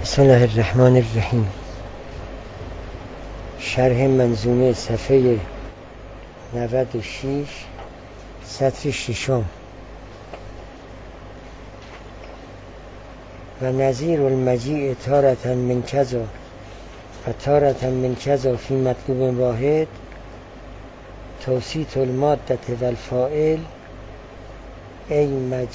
بسم الله الرحمن الرحیم. شرح منظومه صفحه 96 سطر ششم. و نظیر المجیع تارة من کذا و تارة من کذا فی مطلوب واحد توسیط المادة و الفاعل ای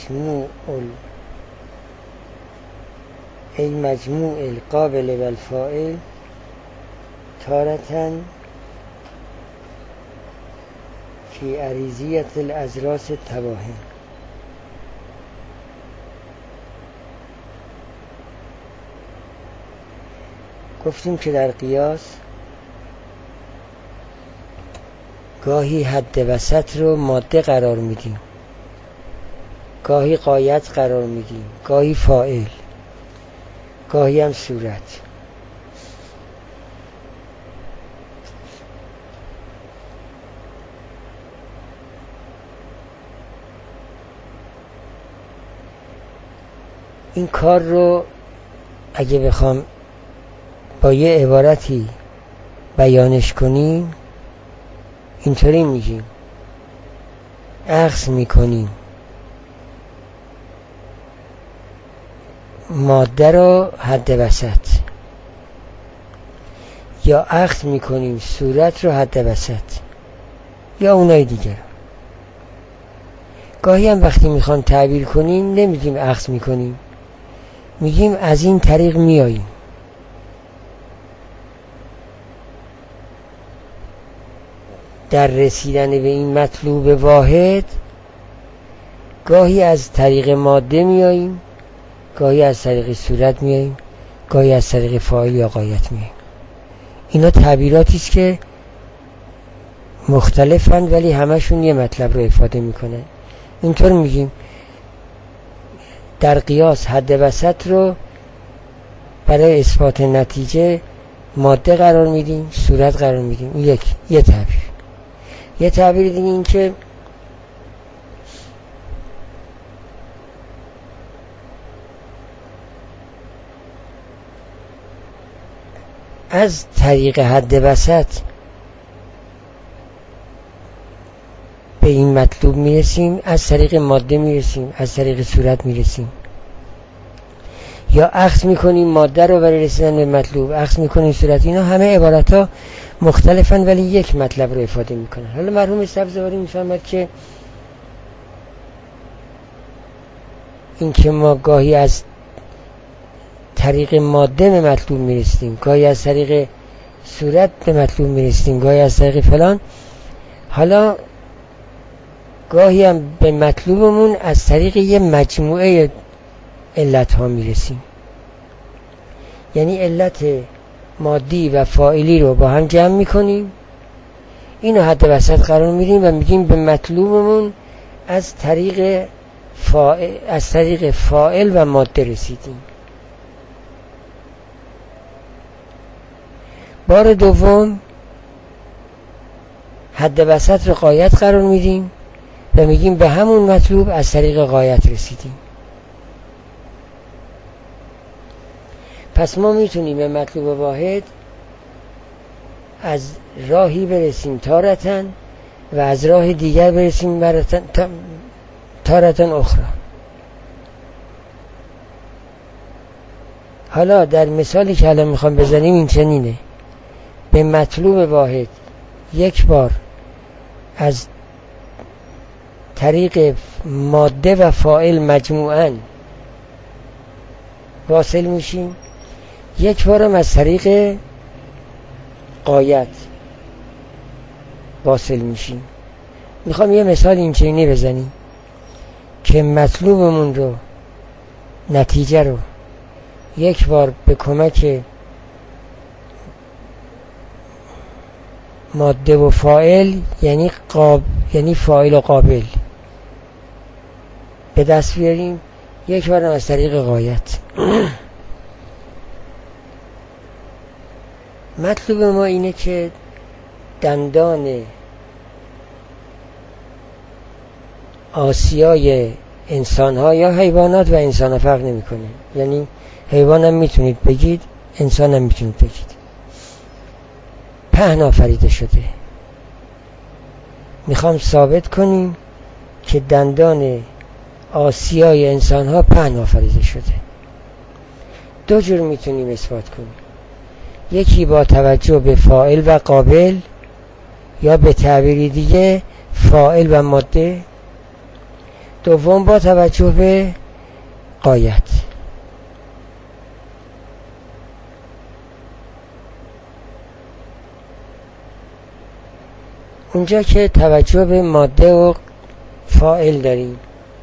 مجموع القابل و الفاعل تارة فی عریضیة الأضراس التواهم. گفتیم که در قیاس گاهی حد وسط رو ماده قرار میدیم، گاهی غایت قرار میدیم، گاهی فاعل، گاهی هم صورت. این کار رو اگه بخوام با یه عبارتی بیانش کنیم اینطوری میگیم: اخذ میکنیم ماده رو حد وسط، یا اخذ میکنیم صورت رو حد وسط، یا اونای دیگر. گاهی هم وقتی میخوان تعبیر کنیم نمیگیم اخذ میکنیم، میگیم از این طریق میاییم. در رسیدن به این مطلوب واحد گاهی از طریق ماده میاییم، گاهی از طریق صورت میاییم، گاهی از طریق فاعل یا غایت میاییم. اینا تعبیراتی است که مختلفند ولی همشون یه مطلب رو افاده میکنن. اینطور میگیم در قیاس حد وسط رو برای اثبات نتیجه ماده قرار میدیم، صورت قرار میدیم. این یه تعبیر. یه تعبیر دیگه این که از طریق حد وسط به این مطلوب میرسیم، از طریق ماده میرسیم، از طریق صورت میرسیم. یا اخذ میکنیم ماده رو برای رسیدن به مطلوب، اخذ میکنیم صورت. اینا همه عبارت ها مختلفن ولی یک مطلب رو افاده میکنن. حالا مرحوم سبزواری میفهمد که این که ما گاهی از طریق ماده به مطلوب میرسیم، گاهی از طریق صورت به مطلوب میرسیم، گاهی از طریق فلان، حالا گاهی هم به مطلوبمون از طریق یه مجموعه علت ها میرسیم. یعنی علت مادی و فاعلی رو با هم جمع میکنیم، اینو حد وسط قرار میدیم و میگیم به مطلوبمون از طریق فاعل و ماده رسیدیم. بار دوم حد وسط رو غایت قرار میدیم و میگیم به همون مطلوب از طریق غایت رسیدیم. پس ما میتونیم به مطلوب واحد از راهی برسیم تارتن و از راه دیگر برسیم تارتن اخرى. حالا در مثالی که الان میخوام بزنیم این چنینه: به مطلوب واحد یک بار از طریق ماده و فاعل مجموعاً واصل میشیم، یک بارم از طریق غایت واصل میشیم. میخوام یه مثال این چنینی بزنیم که مطلوبمون رو، نتیجه رو، یک بار به کمک ماده و فاعل یعنی فاعل و قابل به دست بیاریم، یک بار از طریق غایت. مطلوب ما اینه که دندان آسیای انسان ها یا حیوانات و انسان ها فرق نمی کنه. یعنی حیوان هم میتونید بگید، انسان هم میتونید بگید. پهن آفریده شده. میخوام ثابت کنیم که دندان آسیای انسان ها پهن آفریده شده. دو جور میتونیم اثبات کنیم. یکی با توجه به فاعل و قابل، یا به تعبیری دیگه فاعل و ماده. دوم با توجه به غایت. اونجا که توجه به ماده و فاعل داریم،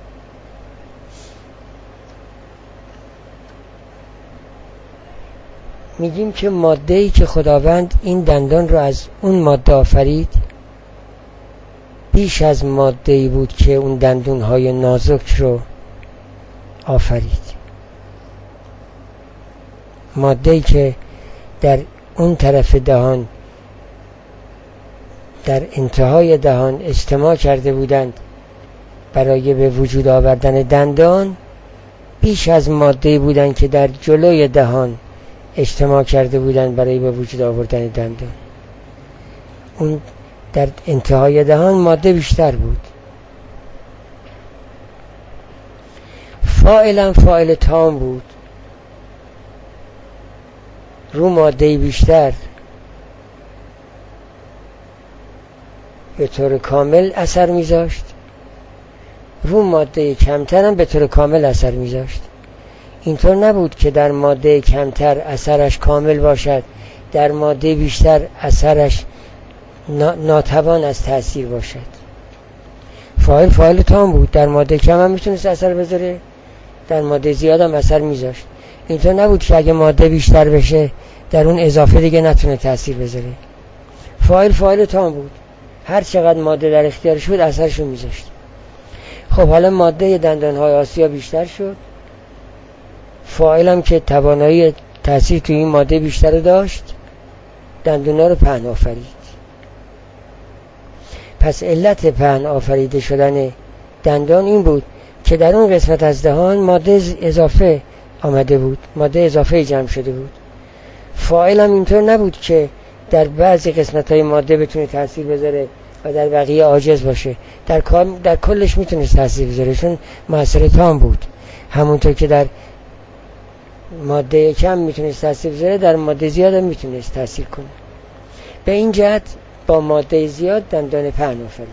میگیم که ماده‌ای که خداوند این دندان رو از اون ماده آفرید بیش از ماده‌ای بود که اون دندون‌های نازک رو آفرید. ماده‌ای که در اون طرف دهان، در انتهای دهان اجتماع کرده بودند برای به وجود آوردن دندان، بیش از ماده‌ای بودند که در جلوی دهان اجتماع کرده بودند برای به وجود آوردن دندان. اون در انتهای دهان ماده بیشتر بود. فاعلا فاعل تام بود، رو ماده بیشتر به طور کامل اثر میذاشت، رو ماده کمتر هم به طور کامل اثر میذاشت. اینطور نبود که در ماده کمتر اثرش کامل باشد، در ماده بیشتر اثرش ناتوان از تأثیر باشد. فاعل تام بود، در ماده کم هم میتونست اثر بذاره، در ماده زیاد هم اثر میذاشت. اینطور نبود که اگه ماده بیشتر بشه در اون اضافه دیگه نتونه تأثیر بذاره. فاعل تام بود، هر چقدر ماده در اختیارش بود اثرشو میذاشت. خب حالا ماده دندانهای آسیا بیشتر شد، فاعل هم که توانایی تأثیر توی این ماده بیشتر داشت، دندونا رو پهن آفرید. پس علت پهن آفریده شدن دندان این بود که در اون قسمت از دهان ماده اضافه آمده بود، ماده اضافه جمع شده بود. فاعل هم اینطور نبود که در بعضی قسمت‌های ماده بتونه تأثیر بذاره و در بقیه عاجز باشه، در کلش میتونه تأثیر بذاره، چون مؤثر تام بود. همونطور که در ماده کم میتونست تأثیر بذاره، در ماده زیاد هم میتونست تأثیر کنه. به این جهت با ماده زیاد دندان پهن آفرید.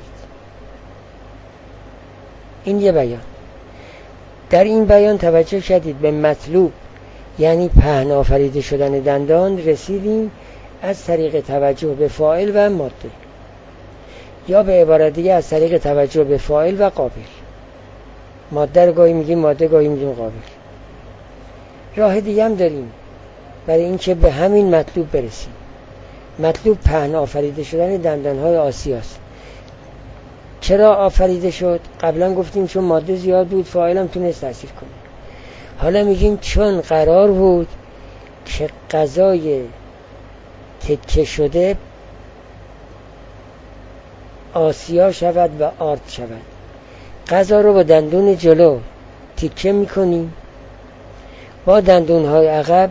این یه بیان. در این بیان توجه کردید به مطلوب، یعنی پهن آفریده شدن دندان، رسیدیم از طریق توجه به فاعل و ماده، یا به عبارت دیگه از طریق توجه به فاعل و قابل. ماده رو گاهی میگیم ماده، گاهی میگیم قابل. راه دیگه هم داریم برای اینکه به همین مطلوب برسیم. مطلوب پهن آفریده شدن دندانهای آسیاست. چرا آفریده شد؟ قبلا گفتیم چون ماده زیاد بود، فاعل هم تونست تأثیر کنه. حالا میگیم چون قرار بود که غذای تکه شده آسیا شود و آرد شود، غذا رو با دندون جلو تکه میکنیم، با دندونهای عقب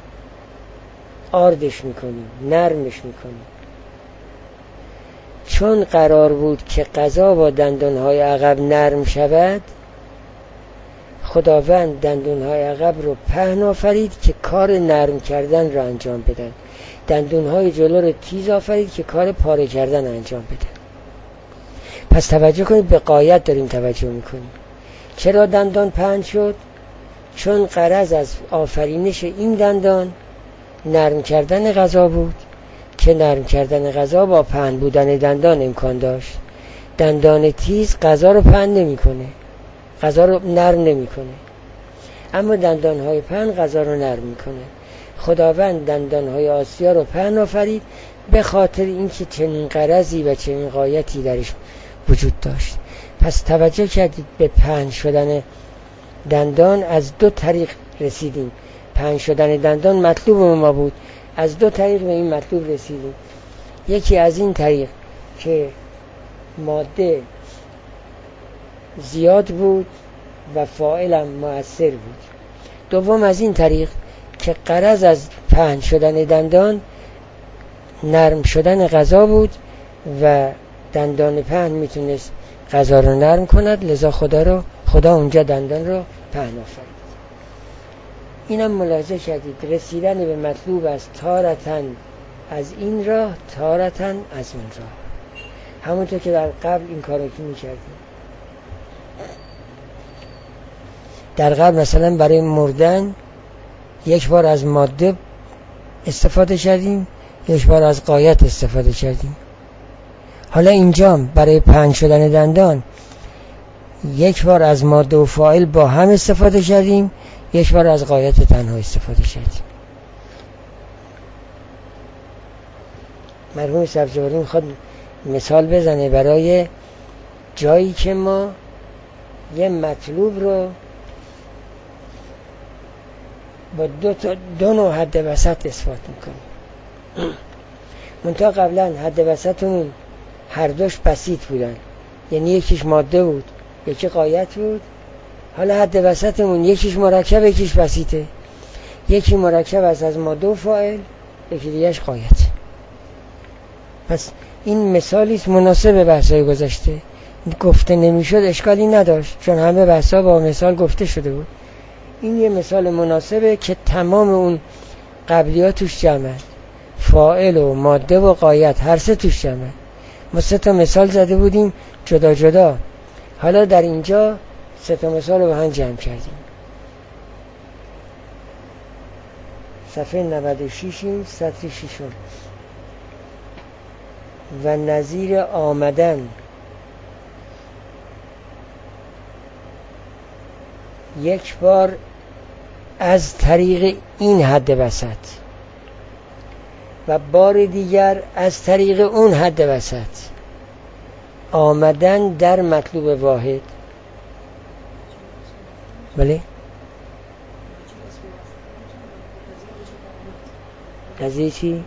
آردش میکنیم، نرمش میکنیم. چون قرار بود که غذا با دندونهای عقب نرم شود، خداوند دندونهای عقب رو پهن آفرید که کار نرم کردن رو انجام بدن، دندونهای جلو رو تیز آفرید که کار پاره کردن انجام بدن. پس توجه کنید، به غایت داریم توجه میکنیم. چرا دندان پهن شد؟ چون غرض از آفرینش این دندان نرم کردن غذا بود، که نرم کردن غذا با پهن بودن دندان امکان داشت. دندان تیز غذا رو پهن نمیکنه، غذا رو نرم نمیکنه، اما دندانهای پهن غذا رو نرم میکنه. خداوند دندانهای آسیا رو پهن آفرید به خاطر اینکه چنین غرضی و چنین غایتی درش وجود داشت. پس توجه کردید به پهن شدن دندان از دو طریق رسیدیم. پهن شدن دندان مطلوب ما بود، از دو طریق به این مطلوب رسیدیم. یکی از این طریق که ماده زیاد بود و فاعلم مؤثر بود. دوم از این طریق که غرض از پهن شدن دندان نرم شدن غذا بود و دندان پهن میتونست غذا رو نرم کند، لذا خدا اونجا دندان رو پهن آفرید. اینم ملاحظه کردید رسیدن به مطلوب از تارتن از این راه تارتن از اون راه، همونطور که در قبل این کارو که میکردیم. در قبل مثلا برای مردن یک بار از ماده استفاده کردیم، یک بار از غایت استفاده کردیم. حالا اینجا برای پهن شدن دندان یک بار از ماده و فاعل با هم استفاده کردیم، یک بار از غایت تنها استفاده کردیم. مرحوم سبزواری میخواد مثال بزنه برای جایی که ما یه مطلوب رو با دو نوع حد وسط اثبات میکنیم. منتها قبلا حد وسطمون هر دوش بسیط بودن، یعنی یکیش ماده بود یکی غایت بود. حالا حد وسطمون یکیش مرکب یکیش بسیطه، یکی مرکب از ماده و فاعل، یکی دیگهش غایت. پس این مثالی است مناسب بحث‌های گذشته، گفته نمیشد اشکالی نداشت چون همه بحث‌ها با مثال گفته شده بود. این یه مثال مناسبه که تمام اون قبلیات توش جمعه، فاعل و ماده و غایت هر سه توش جمعه. ما 3 تا مثال زده بودیم جدا جدا، حالا در اینجا 3 تا مثال رو به هم جمع کردیم. صفحه 96 سطر 6 و نظیر آمدن یک بار از طریق این حد وسط و بار دیگر از طریق اون حد وسط آمدن در مطلوب واحد. بله نظیر چی؟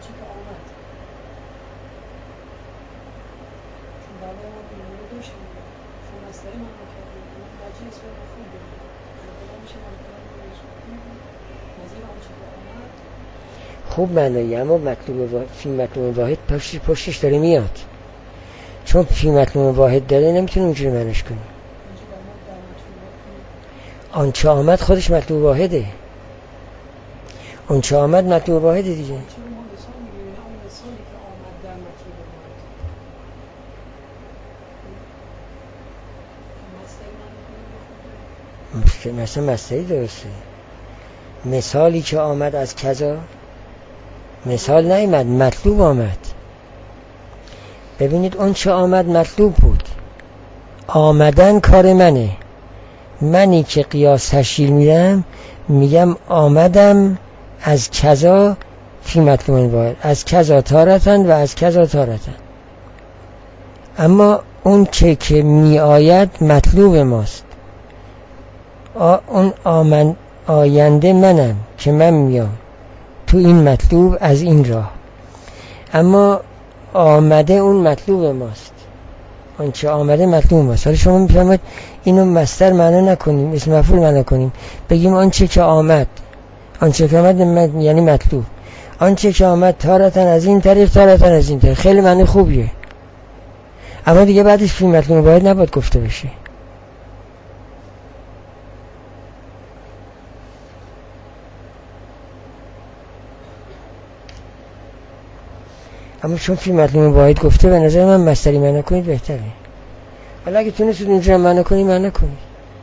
خوب معنایی، اما فی مطلوب واحد پشتش داره میاد، چون فی مطلوب واحد داره نمیتونه اونجوری معنیش کنی. آنچه آمد خودش مطلوب واحده، آنچه آمد مطلوب واحده دیگه. مثلا مصدری درسته. مثالی که آمد از کذا، مثال نیامد مطلوب آمد. ببینید اون چه آمد مطلوب بود، آمدن کار منی که قیاس تشکیل میدم، میگم آمدم از کذا فی مطلوب واحد، از کذا تارتن و از کذا تارتن. اما اون که می آید مطلوب ماست، اون آینده منم که من میام تو این مطلوب از این راه، اما آمده اون مطلوب ماست، آنچه آمده مطلوب ماست. حالا شما میفهمید اینو مصدر معنا نکنیم، اسم مفعول معنا کنیم، بگیم آنچه که آمد، آنچه که آمد یعنی مطلوب، آنچه که آمد تارتن از این طریق تارتن از این طریق. خیلی معنی خوبیه، اما دیگه بعدش فی مطلوب باید نباید گفته بشه. اما چون فی مطلوب واحد گفته به نظر من مصدری معنی کنید بهتره. حالا اگه تونستید اونجا معنی کنید معنی کنید.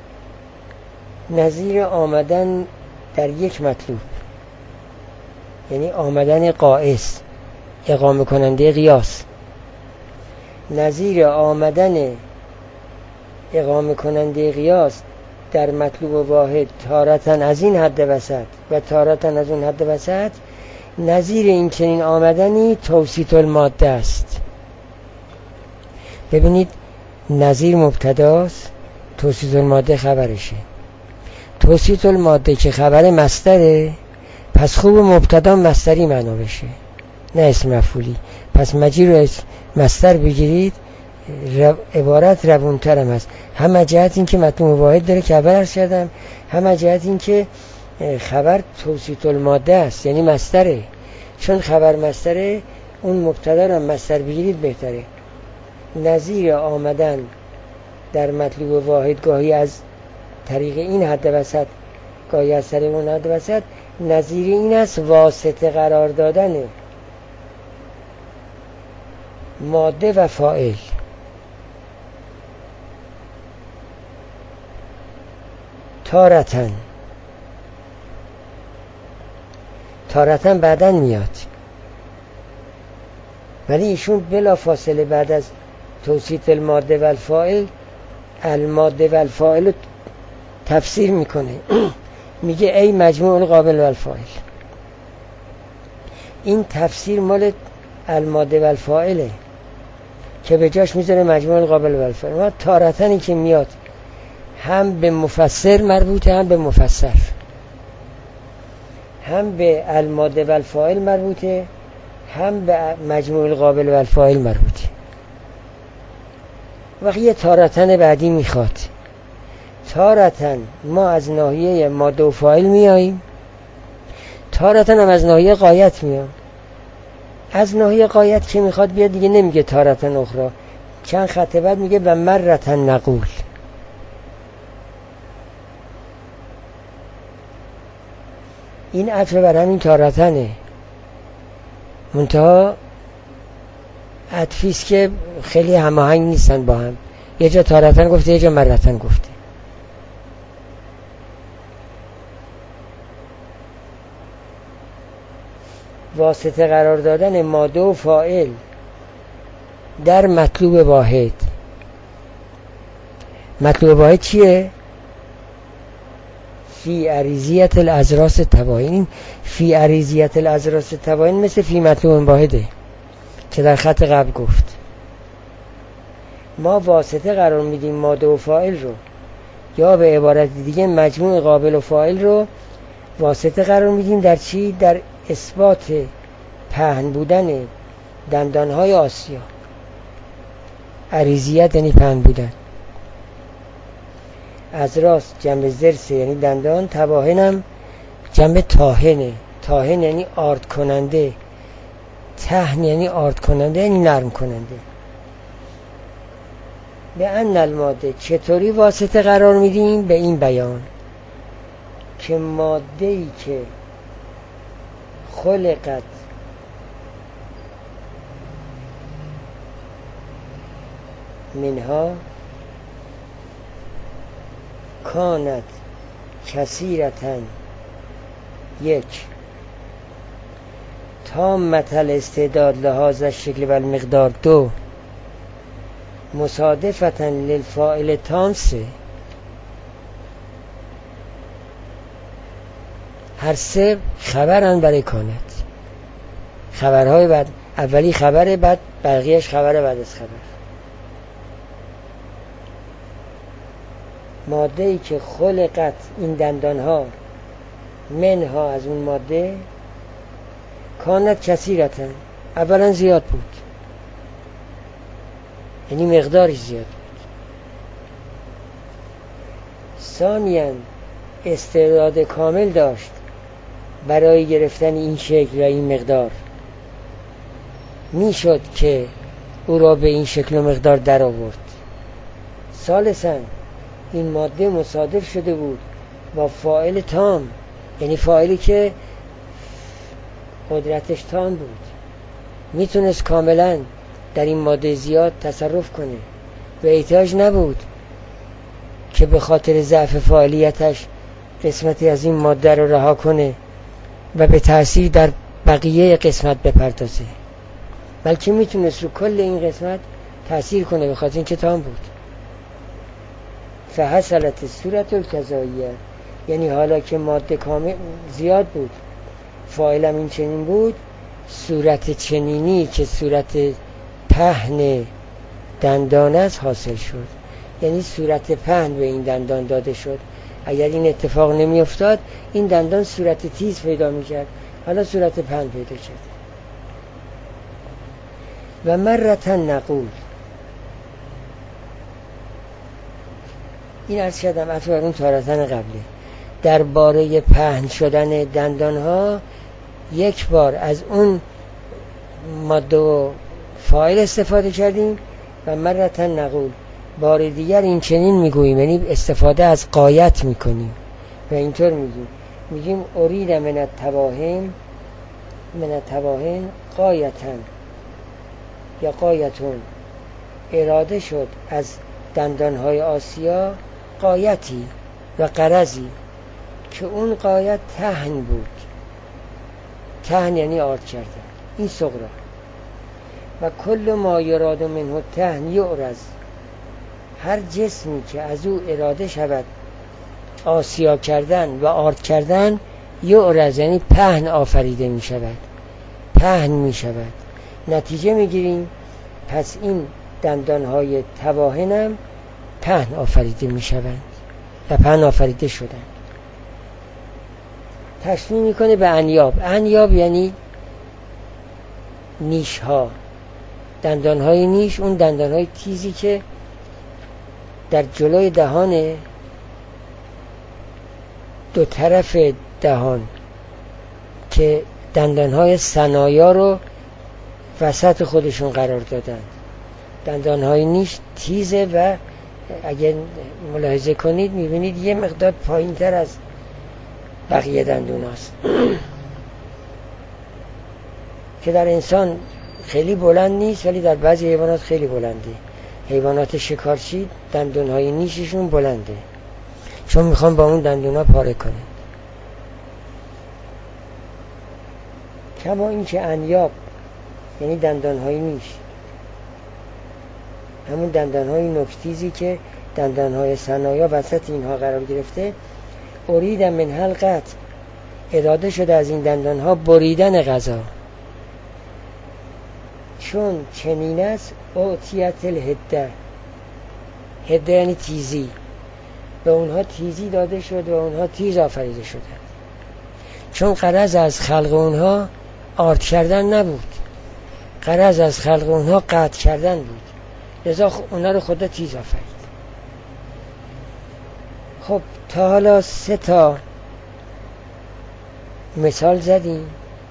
نظیر آمدن در یک مطلوب یعنی آمدن قائس، اقامه کننده قیاس. نظیر آمدن اقامه کننده قیاس در مطلوب واحد تارتن از این حد وسط و تارتن از اون حد وسط، نظیر این چنین آمدنی توسیط الماده است. ببینید نظیر مبتداست، توسیط الماده خبرشه. توسیط الماده که خبر مصدره، پس خوب مبتدا مصدری معنا بشه نه اسم مفعولی. پس مجی رو مصدر بگیرید، عبارت روونتر هم هست، هم جهت این که مطلوب واحد داره که اول عرض کردم، هم جهت این که خبر توسیط الماده است، یعنی مصدره. چون خبر مصدره، اون مبتدا رو مصدر بگیرید بهتره. نظیر آمدن در مطلوب واحد گاهی از طریق این حد وسط، گاهی از طریق اون حد وسط، نظیر این است واسطه قرار دادن ماده و فاعل. تارتن بعدن میاد، ولی ایشون بلا فاصله بعد از توصیف الماده و الفاعل، الماده و الفاعل تفسیر میکنه. میگه ای مجموع القابل و الفاعل. این تفسیر مال الماده و الفاعله که به جاش میذاره مجموع القابل و الفاعل. ما تارتنی که میاد هم به مفسر مربوطه، هم به مفسر، هم به الماده و الفاعل مربوطه، هم به مجموع القابل و الفاعل مربوطه. وقتی یه تارتن بعدی میخواد، تارتن ما از ناحیه ماده و فاعل میاییم، تارتن هم از ناحیه غایت میام. از ناحیه غایت که میخواد بیاد دیگه نمیگه تارتن اخرى، چند خط بعد میگه و مرتن نقول. این عطف بر همین تارتنه، منتها عطفیست که خیلی هماهنگ نیستن با هم. یه جا تارتن گفته، یه جا مرتن گفته. واسطه قرار دادن ماده و فاعل در مطلوب واحد. مطلوب واحد چیه؟ فی عریضیت الاضراس التباین. فی عریضیت الاضراس التباین مثل فی مطلوب واحده که در خط قبل گفت. ما واسطه قرار میدیم ماده و فاعل رو، یا به عبارت دیگه مجموع قابل و فاعل رو واسطه قرار میدیم در چی؟ در اثبات پهن بودن دندانهای آسیا. عریضیت یعنی پهن بودن. اضراس جمع ضرس یعنی دندان، تباهن هم جمع طاهنه. طاهن یعنی آرد کننده، تهن یعنی آرد کننده، یعنی نرم کننده. به ان الماده چطوری واسطه قرار میدیم؟ به این بیان که ماده‌ای که خلقت منها کانت کثیرتن، یک تامت الاستعداد لحاظ الشکل و المقدار، دو مصادفتن للفاعل تام، سه هر سه خبرن برای کانت. خبرهای بعد، اولی خبره، بعد بقیهش خبره بعد از خبر. ماده ای که خلقت، این دندان ها، منها از اون ماده، کانت کثیرتن، اولا زیاد بود، یعنی مقدارش زیاد بود. ثانیاً استعداد کامل داشت برای گرفتن این شکل و این مقدار، میشد که او را به این شکل و مقدار در آورد. ثالثاً این ماده مصادف شده بود با فاعل تام، یعنی فاعلی که قدرتش تام بود، میتونست کاملا در این ماده زیاد تصرف کنه و احتیاج نبود که به خاطر ضعف فاعلیتش قسمتی از این ماده رو رها کنه و به تأثیر در بقیه قسمت بپردازه، بلکه میتونست رو کل این قسمت تأثیر کنه به خاطر اینکه تام بود. فحصلت صورت الکذاییه، یعنی حالا که ماده کامل زیاد بود، فاعلم این چنین بود، صورت چنینی که صورت پهن دندان است حاصل شد، یعنی صورت پهن به این دندان داده شد. اگر این اتفاق نمی افتاد این دندان صورت تیز پیدا می کرد، حالا صورت پهن پیدا کرد. و مرتن نقول، این عرض کردم عطف بر اون تارتن قبله. در باره پهن شدن دندان ها یک بار از اون ماده و فاعل استفاده کردیم و مرتن نقول، بار دیگر این چنین میگوییم، یعنی استفاده از غایت میکنیم و اینطور میگیم ارید من التواهن غایتن یا غایتون، اراده شد از دندانهای آسیا غایتی و غرضی که اون غایت تهن بود. تهن یعنی آرد کردن، این صغرا. و کل ما یراد منه تهن یعرض، هر جسمی که از او اراده شود آسیا کردن و آرد کردن، یعرض یعنی پهن آفریده می شود، پهن می شود. نتیجه می گیریم پس این دندانهای تواهنم پهن آفریده می شوند و پهن آفریده شدند. تشبیه میکنه به انیاب. انیاب یعنی نیش ها، دندان های نیش، اون دندان های تیزی که در جلوی دهان، دو طرف دهان، که دندان های ثنایا رو وسط خودشون قرار دادن. دندان های نیش تیزه و اگر ملاحظه کنید میبینید یه مقدار پایین تر از بقیه دندون هست که در انسان خیلی بلند نیست ولی در بعضی حیوانات خیلی بلنده. حیوانات شکارچی دندونهای نیششون بلنده چون میخوان با اون دندونا پاره کنه. کما این که انیاب یعنی دندانهای نیش، همون دندانهای نکتیزی که دندانهای ثنایا وسط اینها قرار گرفته، ارید من حلقت، اراده شده از این دندانها بریدن غذا. چون چنین است اعطیت الهده، هده یعنی تیزی، به اونها تیزی داده شد و اونها تیز آفریده شدند. چون غرض از خلق اونها آرد کردن نبود، غرض از خلق اونها قطع کردن بود، لذا اونها رو خدا تیز آفرید. خب تا حالا 3 تا مثال زدیم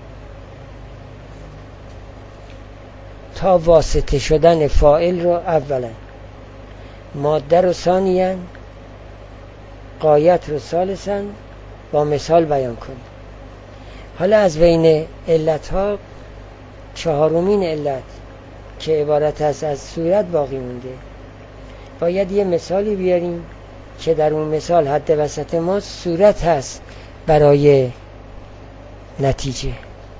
تا واسطه شدن فاعل رو اولا، ماده رو ثانیاً، غایت رو ثالثاً با مثال بیان کنیم. حالا از بین علتها 4مین علت که عبارت است از صورت باقی مونده، باید یه مثالی بیاریم که در اون مثال حد وسط ما صورت هست برای نتیجه.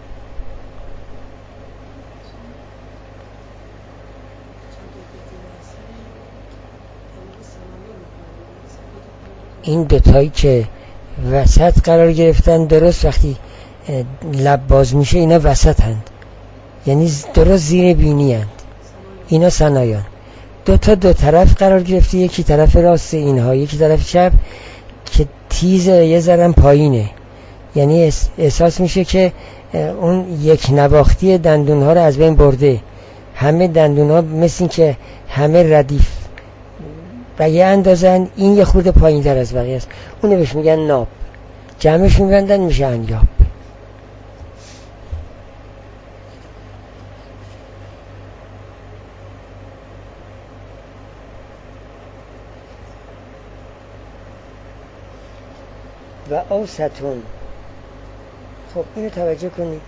این دوتایی که وسط قرار گرفتن، درست وقتی لب باز میشه اینا وسط هند، یعنی درست زیر بینی هند، اینا ثنایان. دو طرف قرار گرفته، یکی طرف راست اینها، یکی طرف چپ که تیزه، یه ذرم پایینه، یعنی احساس میشه که اون یک نواختی دندون ها رو از بین برده. همه دندون ها مثل این که همه ردیف و یه اندازن، این یه خورده پایین تر از بقیه است، اونو بهش میگن ناب، جمعش میبندن میشه انیاب. و اوسطون. خب اینو توجه کنید،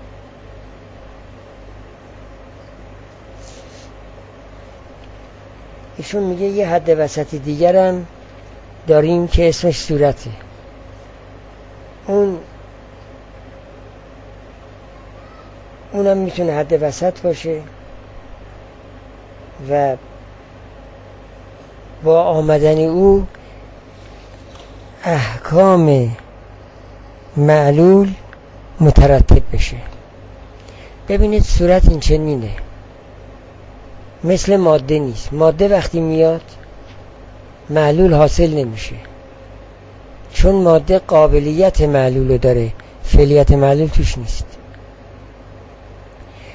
ایشون میگه یه حد وسط دیگرم داریم که اسمش صورته. اونم میتونه حد وسط باشه و با آمدن او احکام معلول مترتب بشه. ببینید صورت این چنینه، مثل ماده نیست. ماده وقتی میاد معلول حاصل نمیشه، چون ماده قابلیت معلول داره، فعلیت معلول توش نیست.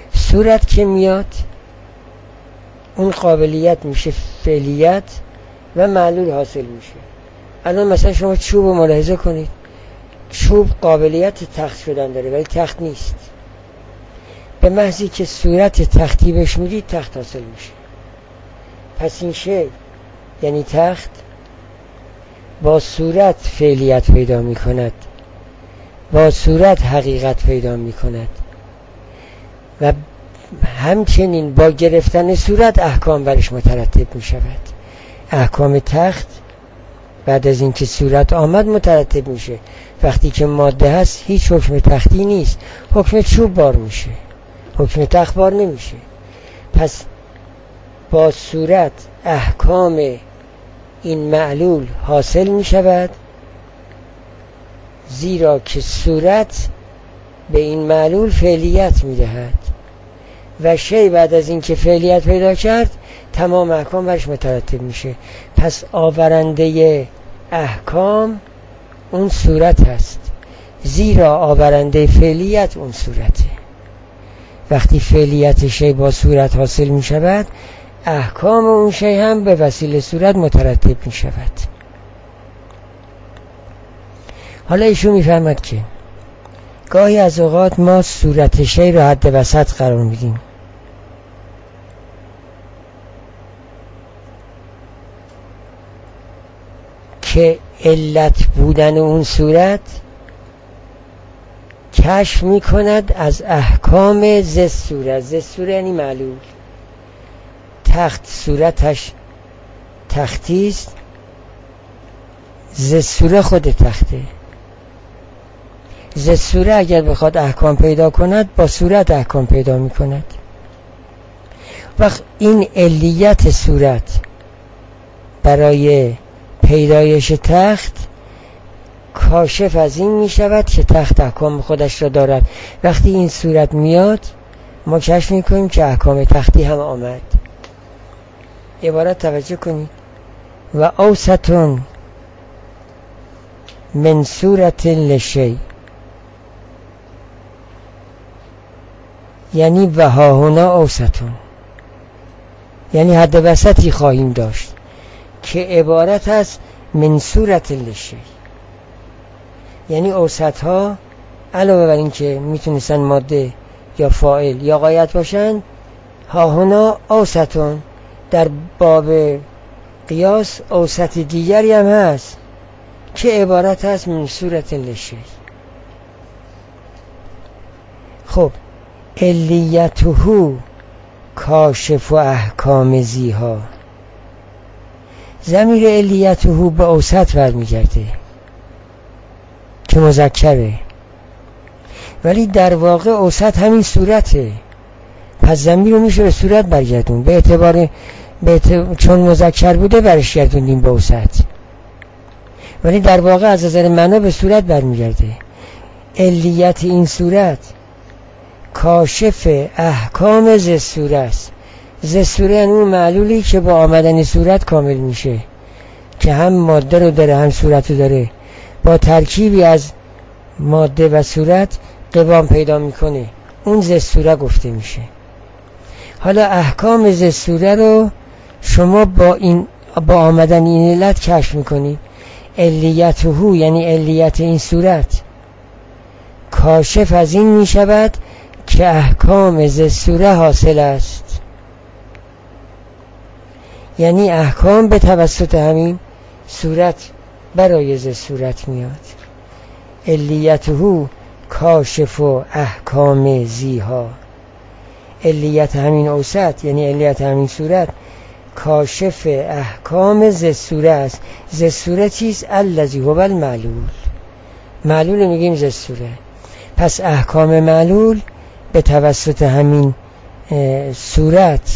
صورت که میاد اون قابلیت میشه فعلیت و معلول حاصل میشه. الان مثلا شما چوب رو ملاحظه کنید، چوب قابلیت تخت شدن داره ولی تخت نیست. به محضی که صورت تختی بهش میدید تخت حاصل میشه. پس این شی یعنی تخت با صورت فعلیت پیدا میکند، با صورت حقیقت پیدا میکند و همچنین با گرفتن صورت احکام برش مترتب میشود. احکام تخت بعد از اینکه صورت آمد مترتب میشه. وقتی که ماده هست هیچ حکم تختی نیست، حکم چوب بار میشه، حکم تخت بار نمیشه. پس با صورت احکام این معلول حاصل میشود، زیرا که صورت به این معلول فعلیت میدهد و شی بعد از اینکه فعلیت پیدا کرد تمام احکام برش مترتب میشه. پس آورنده احکام اون صورت هست، زیرا آورنده فعلیت اون صورته. وقتی فعلیت شی با صورت حاصل می شود، احکام اون شی هم به وسیله صورت مترتب می شود. حالا ایشون می فهمد که گاهی از اوقات ما صورت شی رو حد وسط قرار میدیم، که علت بودن اون صورت کشف می کند از احکام ز صورت. ز صورت یعنی معلول. تخت صورتش تختی است، ز صورت خود تخته. ز صورت اگر بخواد احکام پیدا کند با صورت احکام پیدا می کند. وقت این علیت صورت برای پیدایش تخت کاشف از این می شود که تخت احکام خودش را دارد. وقتی این صورت میاد ما کشف می کنیم که احکام تختی هم آمد. عبارت توجه کنید: و اوسطون من صورت لشی، یعنی و ها هنا اوسطون، یعنی حد وسطی خواهیم داشت که عبارت است من صورت لشی. یعنی اوسط ها علاوه بر این که میتونستن ماده یا فاعل یا غایت باشن، ها هنا اوسطون در باب قیاس اوسط دیگری هم هست که عبارت هست من صورت لشی. خب علیته کاشف و احکام زیها، ضمیر علیته به اوسط برمیگرده که مذکره، ولی در واقع اوسط همین صورته. پس ضمیر رو میشه به صورت برگردون، به اعتبار چون مذکر بوده برش گردوندیم به اوسط، ولی در واقع از نظر معنا به صورت برمیگرده. علیت این صورت کاشف احکام ز صورت است. ز صورت یعنی اون معلولی که با آمدن صورت کامل میشه، که هم ماده رو داره هم صورت رو داره، با ترکیبی از ماده و صورت قوام پیدا میکنه، اون ز صورت گفته میشه. حالا احکام ز صورت رو شما با آمدن این علت کشف میکنی. علیته یعنی علیت این صورت کاشف از این میشود که احکام ز صورت حاصل است، یعنی احکام به توسط همین صورت برای ز صورت میاد. علیته کاشف و احکام زیها، علیت همین اوسط یعنی علیت همین صورت کاشف احکام ز صورت است. ز صورت چیست؟ الذی هو المعلول. معلول میگیم ز صورت. پس احکام معلول به توسط همین صورت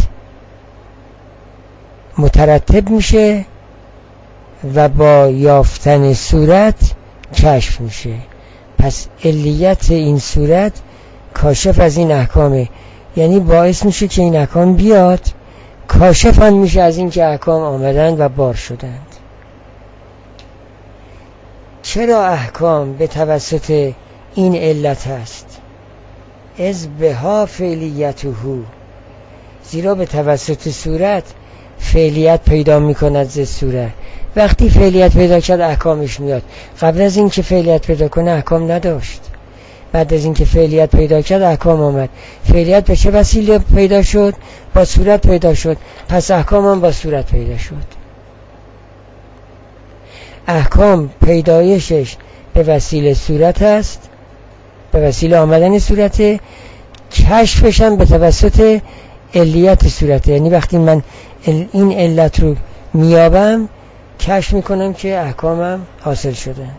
مترتب میشه و با یافتن صورت کشف میشه. پس علیت این صورت کاشف از این احکامه، یعنی باعث میشه که این احکام بیاد، کاشف هم میشه از این که احکام آمدند و بار شدند. چرا احکام به توسط این علت هست؟ از بها فعلیته، زیرا به توسط صورت فعلیت پیدا میکند ز صورت. وقتی فعلیت پیدا کرد احکامش میاد. قبل از این که فعلیت پیدا کنه احکام نداشت. بعد از این که فعلیت پیدا کرد احکام آمد. فعلیت به چه وسیله پیدا شد؟ با صورت پیدا شد. پس احکام هم با صورت پیدا شد. احکام پیدایشش به وسیله صورت است، به وسیله آمدن صورت. کشفش هم به توسط علیت صورته. یعنی وقتی من این علت رو میابم کشف میکنم که احکامم حاصل شدند.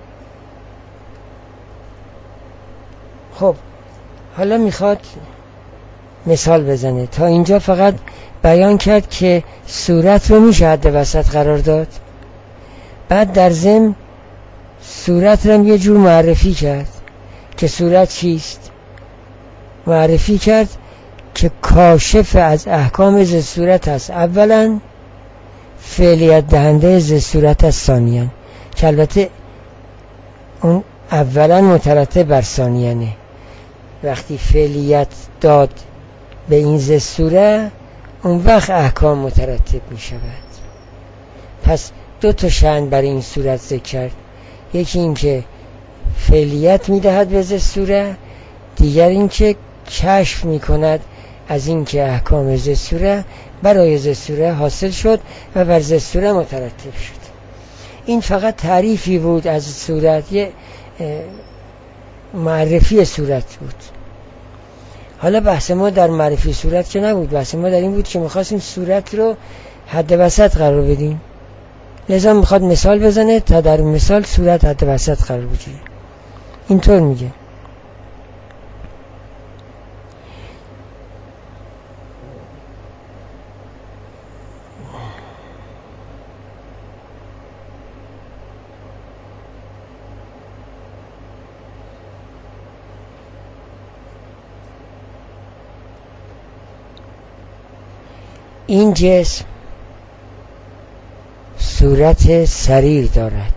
خب حالا میخواد مثال بزنه. تا اینجا فقط بیان کرد که صورت رو میشه حد وسط قرار داد. بعد در ضمن صورت رو یه جور معرفی کرد که صورت چیست. معرفی کرد که کاشف از احکام ز صورت است اولا، فعلیت دهنده ز صورت است ثانیاً. که البته اون اولا مترتب بر ثانیانه. وقتی فعلیت داد به این ز صورت، اون وقت احکام مترتب می شود. پس دو تا شأن برای این صورت ذکر کرد. یکی این که فعلیت می دهد به ز صورت، دیگر این که کشف می کند از این که احکام ز صورت برای ز صورت حاصل شد و بر ز صورت مترتب شد. این فقط تعریفی بود از صورت، یه معرفی صورت بود. حالا بحث ما در معرفی صورت که نبود. بحث ما در این بود که می‌خواستیم صورت رو حد وسط قرار بدیم. لذا میخواد مثال بزنه تا در مثال صورت حد وسط قرار بگیره. اینطور میگه: این جسم صورت سریر دارد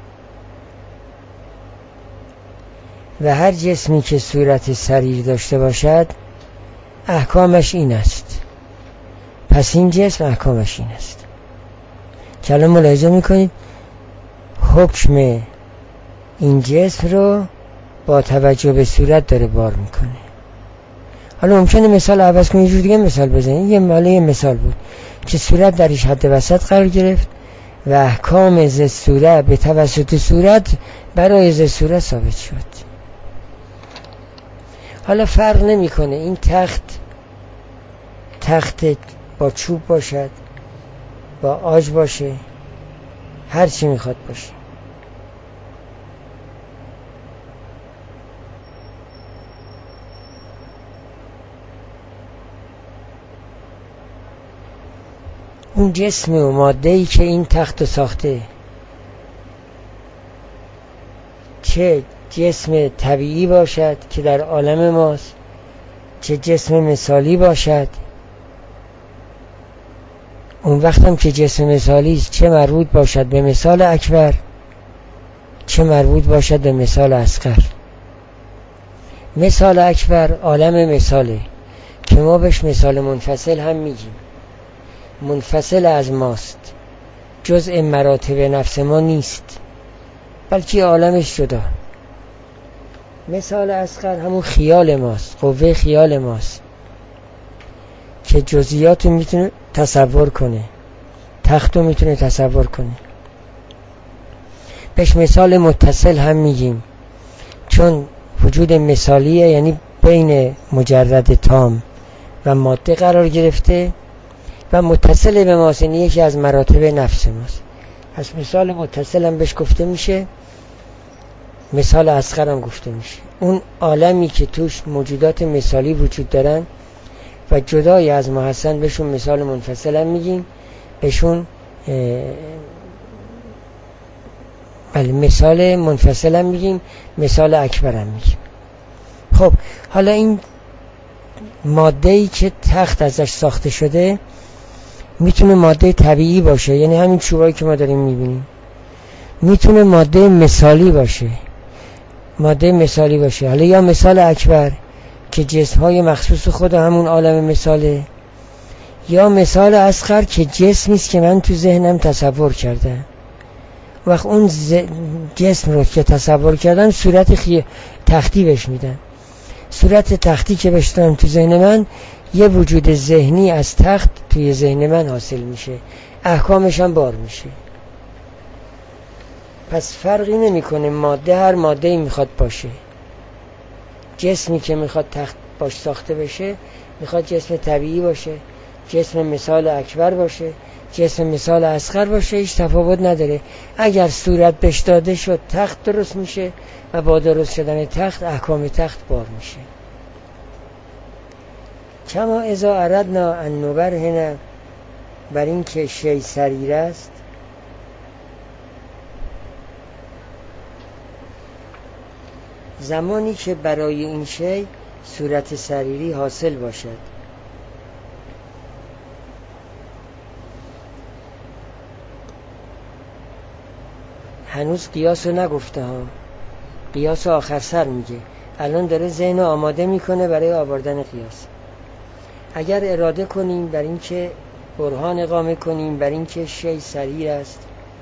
و هر جسمی که صورت سریر داشته باشد احکامش این است. پس این جسم احکامش این است. که الان ملاحظه میکنید حکم این جسم رو با توجه به صورت داره بار میکنه. حالا ممکنه مثال عوض کنید، یه جور دیگه مثال بزنید. یه مثال بود که صورت درش حد وسط قرار گرفت و احکام ز صورت به توسط صورت برای ز صورت ثابت شد. حالا فرق نمیکنه این تخت با چوب باشد، با آج باشه، هر چی میخواد باشه. اون جسم و ماده‌ای که این تخت ساخته، چه جسم طبیعی باشد که در عالم ماست، چه جسم مثالی باشد، اون وقت هم که جسم مثالی است، چه مربوط باشد به مثال اکبر، چه مربوط باشد به مثال اصغر. مثال اکبر عالم مثاله که ما بهش مثال منفصل هم میگیم. منفصل از ماست، جزء مراتب نفس ما نیست، بلکه عالمش جدا. مثال اصغر همون خیال ماست، قوه خیال ماست که جزئیات رو میتونه تصور کنه، تخت رو میتونه تصور کنه. بهش مثال متصل هم میگیم چون وجود مثالیه، یعنی بین مجرد تام و ماده قرار گرفته و متصل به ماست، یعنی یکی از مراتب نفس ماست. پس مثال متصل هم بهش گفته میشه، مثال اصغر هم گفته میشه. اون عالمی که توش موجودات مثالی وجود دارن و جدای از ما هستن بهشون مثال منفصل هم میگیم، بهشون مثال منفصل هم میگیم، مثال اکبر هم میگیم. خب حالا این ماده‌ای که تخت ازش ساخته شده میتونه ماده طبیعی باشه، یعنی همین چوبایی که ما داریم میبینیم. میتونه ماده مثالی باشه، ماده مثالی باشه. حالا یا مثال اکبر که جسم‌های مخصوص خود همون عالم مثاله، یا مثال اصغر که جسمی است که من تو ذهنم تصور کردم، وقت اون جسم رو که تصور کردم صورت تختی بهش میدم. صورت تختی که بهش دادم تو ذهن من، یه وجود ذهنی از تخت توی ذهن من حاصل میشه، احکامش هم بار میشه. پس فرقی نمیکنه ماده، هر ماده‌ای میخواد باشه. جسمی که میخواد تخت باش ساخته بشه، میخواد جسم طبیعی باشه، جسم مثال اکبر باشه، جسم مثال اصغر باشه، هیچ تفاوت نداره. اگر صورت بهش داده شد تخت درست میشه و با درست شدن تخت احکام تخت بار میشه. کما اذا اردنا ان نبرهن، بر این که شی سریر است، زمانی که برای این شی صورت سریری حاصل باشد. هنوز قیاس رو نگفته ها، قیاس آخر سر میگه. الان داره ذهن آماده میکنه برای آوردن قیاس. اگر اراده کنیم بر این که برهان اقامه کنیم بر این که شی سریر است،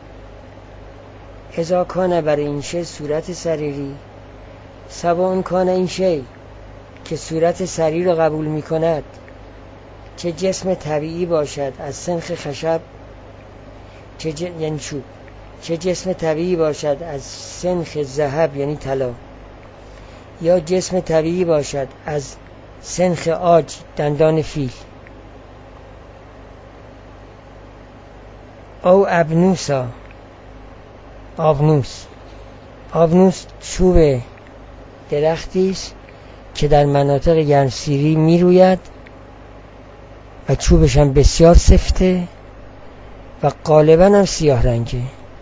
اذا کان برای این شی صورت سریری، سواء کان این شی که صورت سریر رو قبول میکند، چه جسم طبیعی باشد از سنخ خشب، یعنی چوب، چه جسم طبیعی باشد از سنخ ذهب یعنی طلا، یا جسم طبیعی باشد از سنخ عاج دندان فیل، او ابنوسا، آبنوس چوب درختی است که در مناطق گرمسیری می روید و چوبش هم بسیار سفته و غالبا هم سیاه رنگه.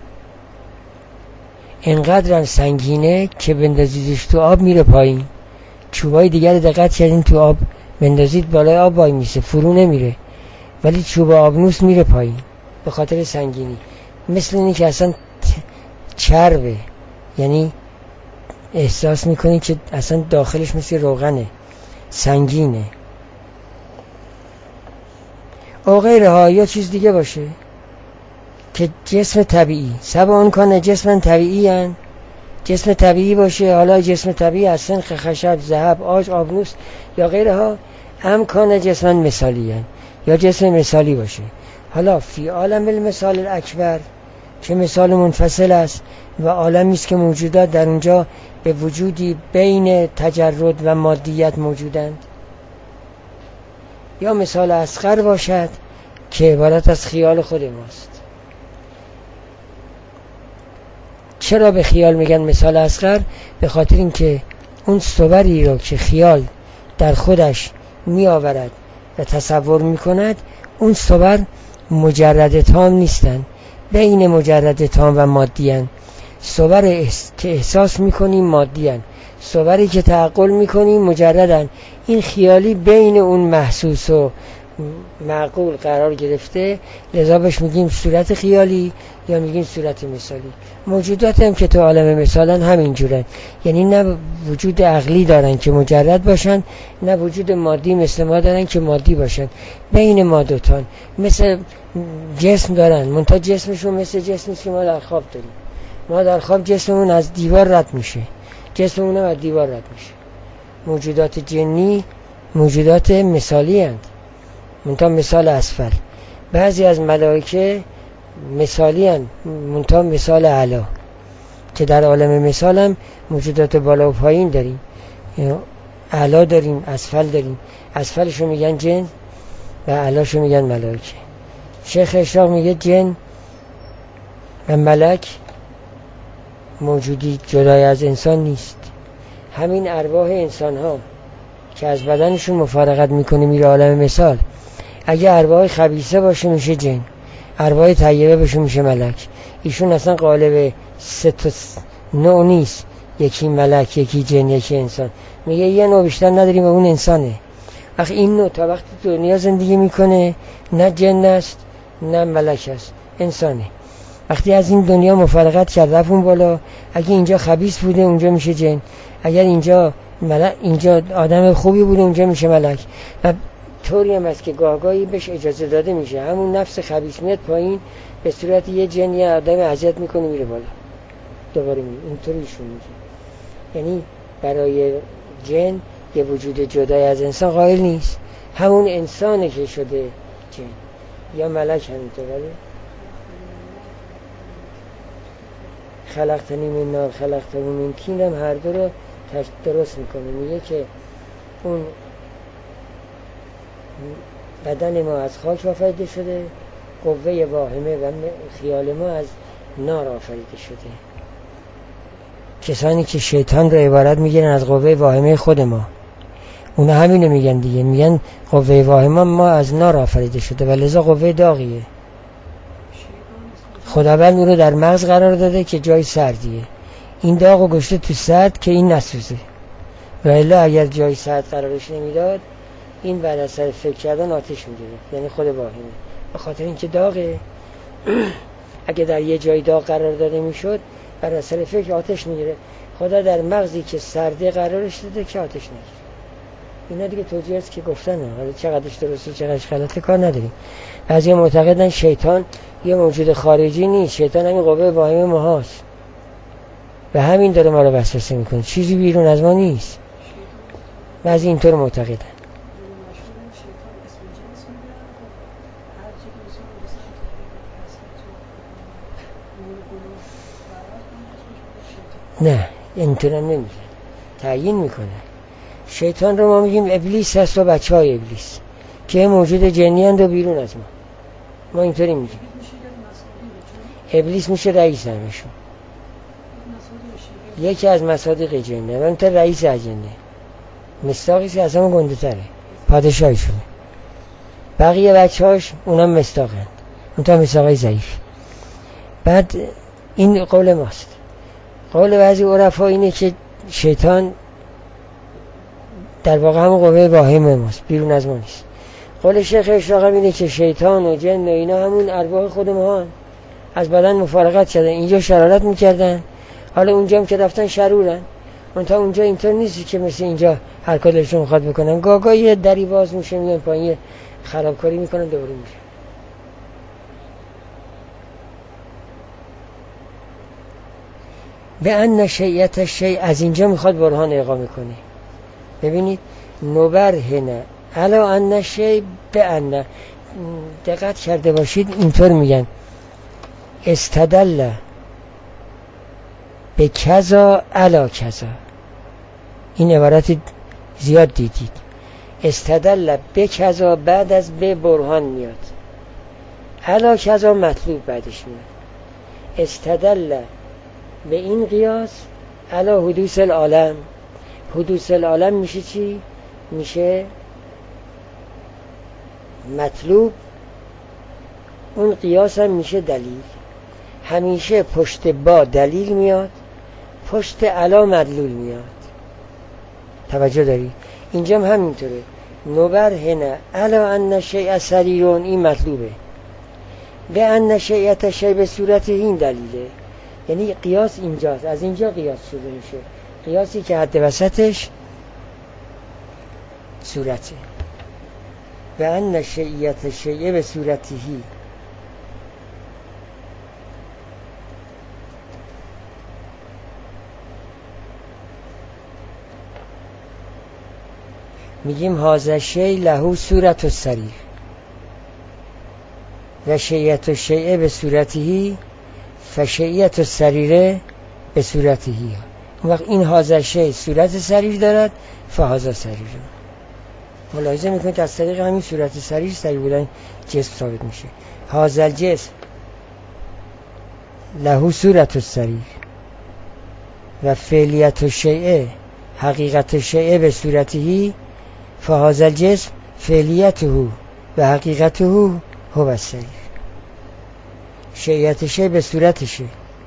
اینقدر هم سنگینه که بندازیدش تو آب میره پایین. چوبای دیگر دقت کردین تو آب بندازید بالای آب وای میسه، فرو نمیره، ولی چوب آبنوس میره پایین به خاطر سنگینی. مثل اینی که اصلا چربه، یعنی احساس میکنی که اصلا داخلش مثل روغنه، سنگینه. او غیرها، یا چیز دیگه باشه که جسم طبیعی، سواء کان جسم طبیعی هن، جسم طبیعی باشه، حالا جسم طبیعی از سنخ خشب، ذهب، عاج، آبنوس یا غیرها، هم کان جسم مثالی هن، یا جسم مثالی باشه. حالا فی عالم المثال الاکبر که مثال منفصل است و عالمی است که موجودات در اونجا به وجودی بین تجرد و مادیت موجودند، یا مثال اصغر باشد که عبارت از خیال خود ماست. چرا به خیال میگن مثال اصغر؟ به خاطر اینکه اون صوری رو که خیال در خودش می آورد و تصور می کند، اون صور مجرد تام نیستن، بین مجرد تام و مادی هن. صور که احساس می کنیم مادی هن، صوری که تعقل می کنیم مجردن. این خیالی بین اون محسوس و معقول قرار گرفته، لذا بهش میگیم صورت خیالی یا میگیم صورت مثالی. موجودات هم که تو عالم مثالن همین جورن، یعنی نه وجود عقلی دارن که مجرد باشن، نه وجود مادی مثل ما دارن که مادی باشن، بین ما دوتان. مثل جسم دارن، منتها جسمشون مثل جسمی که ما در خواب داریم. ما در خواب جسممون از دیوار رد میشه، جسممون هم از دیوار رد میشه. موجودات جنی موجودات مثالی هستند، منتها مثال اسفل. بعضی از ملائکه مثالی هستند، منتها مثال اعلی، که در عالم مثال هم موجودات بالا و پایین داریم، اعلی داریم، اسفل داریم. اسفلشو میگن جن و اعلاشو میگن ملائکه. شیخ اشراق میگه جن و ملک موجودی جدای از انسان نیست. همین ارواح انسان ها که از بدنشون مفارقت میکنه میره عالم مثال، اگه ارواح خبیثه باشه میشه جن، ارواح طیبه باشه میشه ملک. ایشون اصلا قالب سه تا نوع نیست، یکی ملک، یکی جن، یکی انسان. میگه یه نوع بیشتر نداریم و اون انسانه. وقتی این نوع تا وقتی دنیا زندگی میکنه نه جن است نه ملک است، انسانه. وقتی از این دنیا مفارقت کرد رفت اون بالا، اگه اینجا خبیث بوده اونجا میشه جن، اگر اینجا آدم خوبی بوده اونجا میشه ملک. و طوری هم هست که گاهگاهی بهش اجازه داده میشه، همون نفس خبیث میاد پایین به صورت یه جن یه آدم اذیت میکنه میره بالا دوباره میره، اینطوری ایشون میگه. یعنی برای جن یه وجود جدای از انسان قائل نیست، همون انسانه که شده جن یا ملک همینطور. ولی خلقتنی من نار خلقته من طین هم هر دو رو درست میکنه. میگه که اون بدن ما از خاک آفریده شده، قوه واهمه و خیال ما از نار آفریده شده. کسانی که شیطان رو عبارت میگیرن از قوه واهمه خود ما، اونا همینو میگن دیگه، میگن قوه واهمه ما از نار آفریده شده و لذا قوه داغیه. خداوند اون رو در مغز قرار داده که جای سردیه، این داغو گشته تو سرد که این نسوزه، و الا اگر جای سرد قرارش نمیداد این بعد از سر فکر کردن آتش میگیره، یعنی خود واهمه. به خاطر اینکه داغه اگه در یه جای داغ قرار داده میشد بعد از سر فکر آتش میگیره. خدا در مغزی که سرده قرارش داده که آتش نگیره. اینا دیگه توجیه است که گفتن، حالا چقدرش درسته چقدرش غلطه کار نداریم. بعضی معتقدن شیطان یه موجود خارجی نیست، شیطان همین قوه واهمه ما هست و همین داره ما رو وسوسه میکنه، چیزی بیرون از ما نیست. بعضی اینطور معتقدن. نه اینطور هم نمیگه، تعیین میکنه. شیطان رو ما میگیم ابلیس هست و بچه های ابلیس که موجود جنی هست و بیرون از ما اینطوری میگیم. ابلیس میشه رئیس همشون، یکی از مصادیق جنه و اینطور رئیس جنه. مصداقی که از همون گنده تره، پادشاهیشونه. بقیه بچه هاش اونم مصداقند، اونطور مصداقی ضعیف. بعد این قول ماست. قول بعضی عرفا اینه که شیطان در واقع همون قوه واهمه ماست، بیرون از ما نیست. قول شیخ اشراق اینه که شیطان و جن و اینا همون ارواح خود ما هن. از بدن مفارقت شدن، اینجا شرارت میکردن، حالا اونجا هم که رفتن شرورن. منتها اونجا اینطور نیست که مثل اینجا هر کارشون میخواد بکنن. گاگا یه دری باز میشه میان پایین خرابکاری میکنن دوباره میشه. به ان شیعت شیع، از اینجا میخواد برهان اقامه کنه. ببینید نبرهنه علا ان شیع به ان، دقت کرده باشید اینطور میگن استدل به کذا علا کذا. این عبارت زیاد دیدید. استدل به کذا بعد از به برهان میاد، علا کذا مطلوب بعدش میاد. استدل به این قیاس علا حدوث العالم. حدوث العالم میشه چی؟ میشه مطلوب، اون قیاس هم میشه دلیل. همیشه پشت با دلیل میاد، پشت علا مدلول میاد. توجه داری؟ اینجا هم همینطوره. نبرهنه علا ان شیء سریرون، این مطلوبه. به ان شیعت شیء به صورت این دلیله، یعنی قیاس اینجاست، از اینجا قیاس شده میشه، قیاسی که حد وسطش صورته. و ان شیعت شیء به صورتهی، میگیم هذا شیء له صورت السریر و شیعت الشیء به صورتهی فشیعت السریره به صورتهی. اون وقت این هذا شیء صورت سریر دارد، فهذا سریر. ملاحظه میکنید از طریق همین صورت سریر بودن جسم ثابت میشه. هذا الجسم له صورت السریر و فعلیت الشیء حقیقت الشیء به صورتهی فهذا الجسم فعلیته و حقیقته هو السریر. شیعت شیء به صورتشه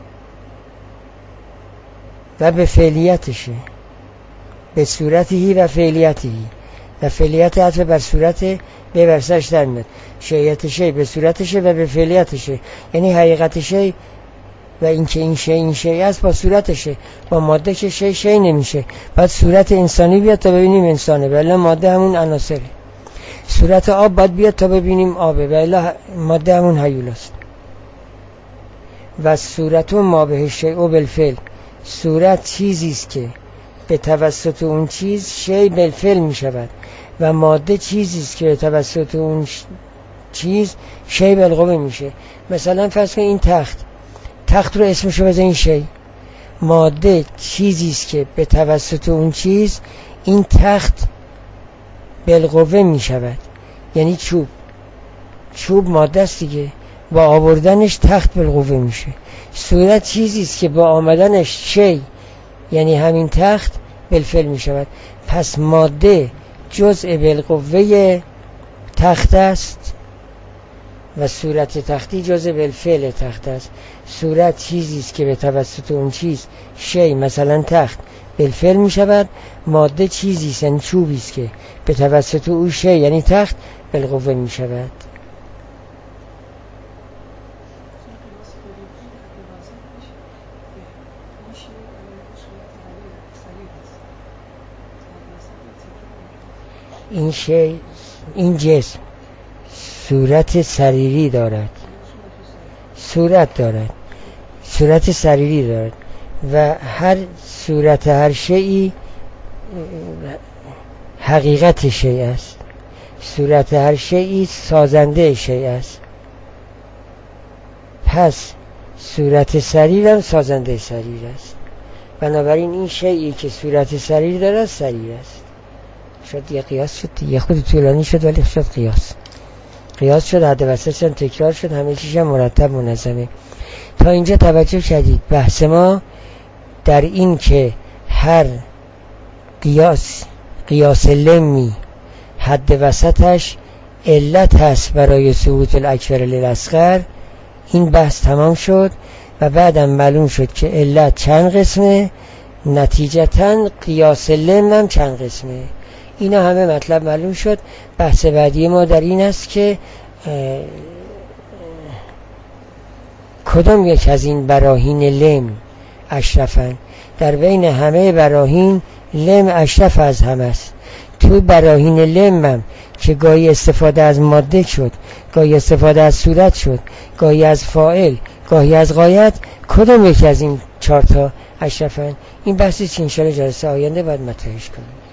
و به فعلیتشه، به صورتهی و فعلیتهی، و فعلیت عطف بر صورت به برسش در میاد. شیعت شیء به صورتشه و به فعلیتشه، یعنی حقیقت شیء و اینکه این شیء است با صورتشه. با ماده که شیء نمیشه، بعد صورت انسانی بیاد تا ببینیم انسانه، ولی ماده همون عناصره. صورت آب باید بیاد تا ببینیم آبه، و الا ماده همون هیولاست. و صورت ما به شیء بالفعل، صورت چیزی است که به توسط اون چیز شیء بالفعل می شود، و ماده چیزی است که به توسط اون چیز شیء بالقوه میشه. مثلا فرض کن این تخت رو اسمشو بزن شیء. ماده چیزی است که به توسط اون چیز این تخت بالقوه می شود، یعنی چوب ماده است دیگه، با آوردنش تخت بالقوه میشه. صورت چیزی است که با آمدنش شیء، یعنی همین تخت، بالفعل می شود. پس ماده جزء بالقوه تخت است و صورت تختی جزء بالفعل تخت است. صورت چیزی است که به توسط اون چیز شیء، مثلا تخت، بالفعل می شود. ماده چیزی است، یعنی چوبی است که به توسط او شیء، یعنی تخت، بالقوه می شود. این شیء، این جسم صورت سریری دارد، صورت سریری دارد، و هر صورت هر شیئی حقیقت شیء است. صورت هر شیئی سازنده شیء است. پس صورت سریر هم سازنده سریر است. بنابراین این شیئی که صورت سریر دارد سریر است. شاید یه قیاس شد، یه خود طولانی شد ولی شد قیاس شد، حد وسط شد، تکرار شد، همه چیز هم مرتب منظمه. تا اینجا توجه کردید. بحث ما در این که هر قیاس لمی حد وسطش علت هست برای ثبوت الاکبر للاصغر. این بحث تمام شد و بعدم معلوم شد که علت چند قسمه، نتیجتاً قیاس لم هم چند قسمه. اینا همه مطلب معلوم شد. بحث بعدی ما در این است که کدام یک از این براهین لم اشرفن. در بین همه براهین لم اشرف از هم است. تو براهین لم هم که گاهی استفاده از ماده شد، گاهی استفاده از صورت شد، گاهی از فاعل، گاهی از غایت، کدام یک از این 4 تا اشرفن؟ این بحثی که انشاءالله جلسه آینده باید مطرحش کنیم.